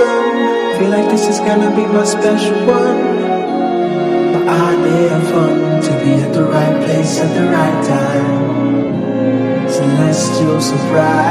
sun. Feel like this is gonna be my special one. My idea of fun, to be at the right place at the right time. Celestial surprise.